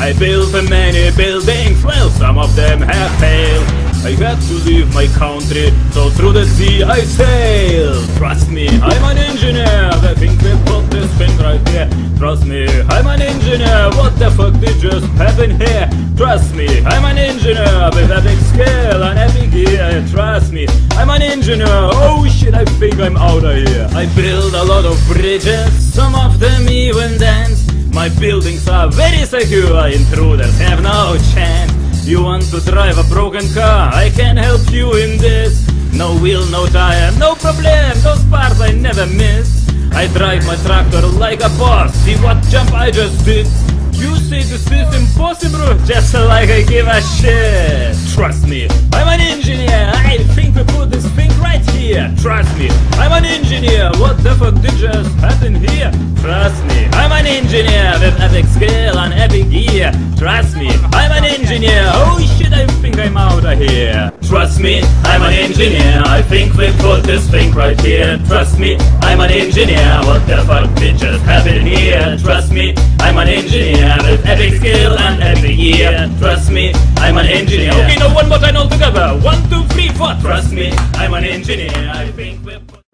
I built many buildings, well, some of them have failed. I had to leave my country, so through the sea I sailed. Trust me, I'm an engineer. I think we put this thing right here. Trust me, I'm an engineer. What the fuck did just happen here? Trust me, I'm an engineer with epic skill and epic gear. Trust me, I'm an engineer. Oh shit, I think I'm out of here. I build a lot of bridges, some of them even dance. My buildings are very secure, intruders have no chance. You want to drive a broken car? I can help you in this. No wheel, no tire, no problem, those parts I never miss. I drive my tractor like a boss, see what jump I just did. You say this is impossible, just like I give a shit. Trust me, I'm an engineer, I think we put this thing right here. Trust me, I'm an engineer, what the fuck did just happen here? Trust me, I'm an engineer with epic skill and epic gear. Trust me, I'm an engineer, oh shit, I think I'm out of here. Trust me, I'm an engineer, I think we put this thing right here. Trust me, I'm an engineer, what the fuck did just happen here? Trust me, I'm an engineer with epic skill and epic gear. Trust me, I'm an engineer. Okay, now one more time all together. 1, 2, 3, 4. Trust me, I'm an engineer, I think we put